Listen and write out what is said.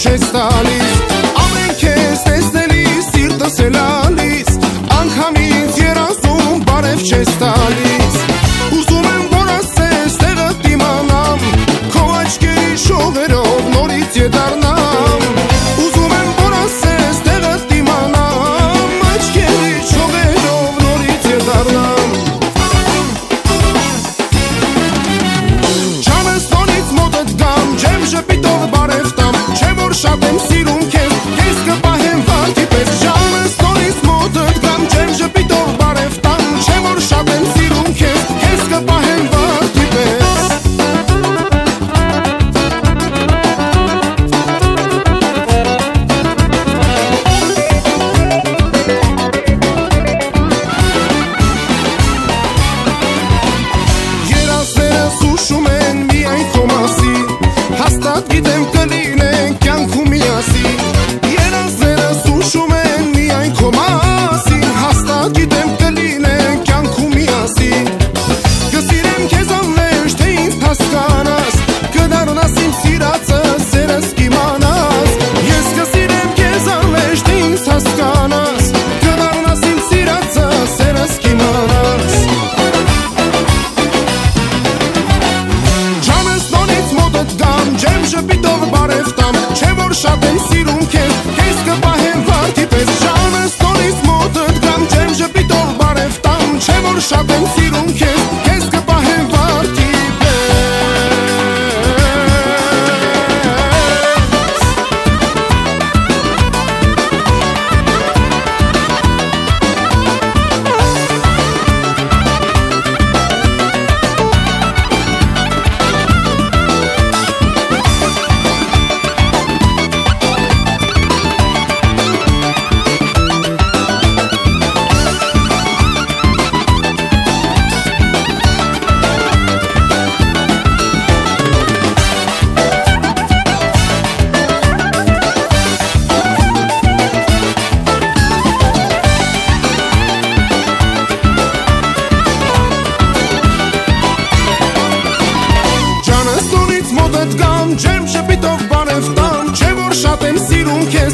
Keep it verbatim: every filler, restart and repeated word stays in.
չես տալիս, ամեն քեզ տեսնելիս սիրտս է լալիս, անգամից երազում բարև չես տալիս, ուզում եմ որ ասես տեղդ իմանամ, քո աչքերի շողերով նորից ետառնամ, ուզում եմ որ ասես տեղդ իմանամ, աչքերի շողերով նորից ետառնամ, ջանս տոնից մոտդ գամ, ջեմ ժպիտով բարև տամ, չէ որ շատ եմ սիրում քեզ, քեզ կպահեմ վարդի պես, ջանս տոնից մոտդ գամ, ջեմ ժպիտով բարև տամ, չէ որ շատ եմ սիրում քեզ, քեզ կպահեմ վարդի պես. Երազներս ուշում են միայն քո մասին, հաստատ գիտեմ կլինենք կյանքում միասին, երազներս ուշում են միայն քո մասին, հաստատ գիտեմ կլինենք կյանքում միասին, կսիրեմ քեզ անվերջ թե ինձ հասկանաս, կդառնաս իմ սիրածը սերս կիմանաս, ես կսիրեմ քեզ անվերջ թե ինձ հասկանաս, կդառնաս իմ սիրածը սերս կիմանաս. Ջանս տոնից մոտդ գամ, ջեմ ժպիտով բարև տամ, չէ որ շատ եմ սիրում քեզ, քեզ կպահեմ վարդի պես, ջանս տոնից մոտդ գամ, ջեմ ժպիտով բարև տամ, չէ որ շատ եմ սիրում քեզ, քեզ կպահեմ վարդի պես. Ջանս տոնից մոտդ գամ, ջեմ ժպիտով բարև տամ, չէ որ շատ եմ սիրում քեզ,